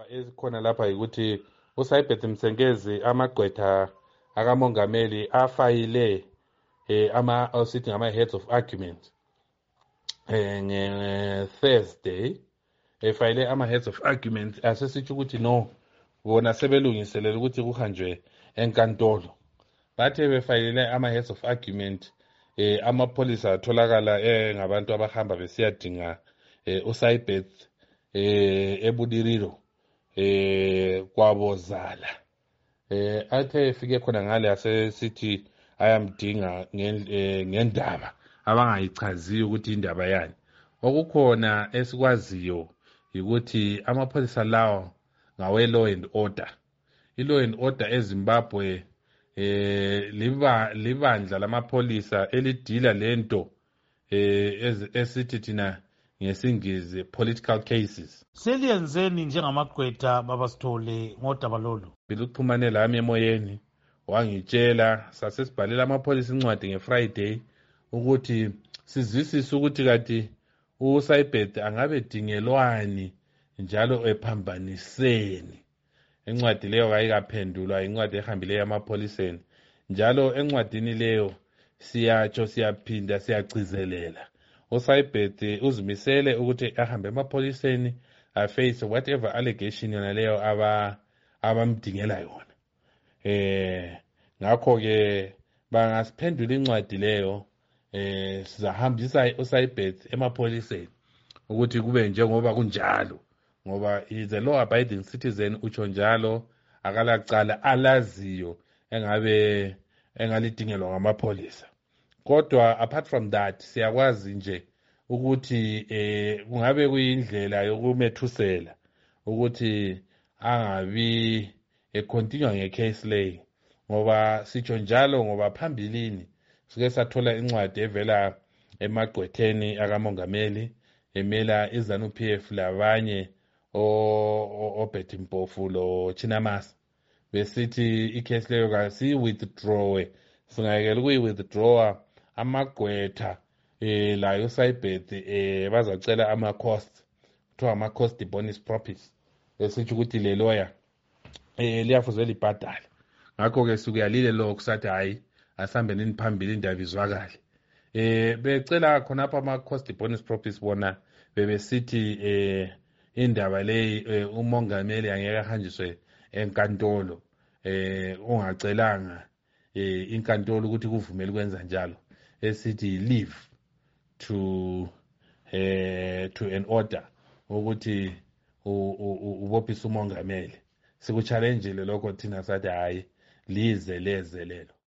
Esikhona lapha ukuthi uSayibeth Msenkezi amagqwetha akamongameli afayile sithi ngama heads of argument nge-Thursday efayile ama heads of argument asesithi ukuthi no bona sebelungiselela ukuthi kuhanjwe enkantolo. Bathe befayile ama heads of argument amapholisa atholakala ngabantu abahamba besiyadinga uSayibeth ebuliriro kwabozala athe efike khona ngale asesithi ayamdinga ngendaba abangayichaziyo ukuthi indaba yani. Okukhona esikwaziyo ukuthi amapholisa lawo ngawe law and order. I-law and order eZimbabwe libandla lamapholisa elidila lento esithi thina ngesingisi political cases. Seliyenzeni njengamagqwetha babasithole ngodaba lolu? Biluxhumane lami emoyeni wangitshela sasesibhalela amapholisa incwadi ngeFriday ukuthi sizwisise ukuthi kati uSayibeth angabe dingelwani njalo ephambaniseni. Encwadi leyo kayikaphendulwa incwadi ehambileyo amapholiseni njalo encwadini leyo siyatsho siyaphinda siyagcizelela uSayibeth uzimisele ukuthi ahambe emapholiseni aface whatever allegation yona leyo abamdingela yona. Ngakho ke bangasiphendula incwadi leyo sizahambisa uSayibeth emapholiseni ukuthi kube njengoba kunjalo ngoba is a law abiding citizen utsho njalo akalacala alaziyo engalidingelwa ngamapholisa. Kodwa apart from that siyakwazi nje ukuthi kungabe kuyindlela yokumethusela ukuthi angabi continue ngecase lay ngoba sitsho njalo ngoba phambilini sike sathola incwadi evela emagqwetheni akamongameli emela iZANU-PF labanye oBetty Mpofu lo Chinamasa besithi icase leyo kasi withdraw singayekela ukuyi-withdrawa amagqwetha la uSayibeth bazacela ama-cost kuthiwa ama-cost bonus propis esithi ukuthi le lawyer liyafuze libhadale. Ngakho-ke sikuyalile lo kusathi hayi asambe nini phambili indaba izwakale. Becela khonapha ama-cost bonus propis bona bebesithi indaba leyi umongameli angeke ahanjiswe enkantolo ungacelanga inkantolo ukuthi kuvumele ukwenza njalo esithi leave to an order ukuthi ubophisa umongameli. Sikuchallenge lokho thina sathi hayi lize leze lelo.